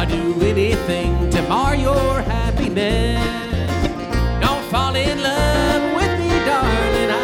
I'd do anything to mar your happiness. Don't fall in love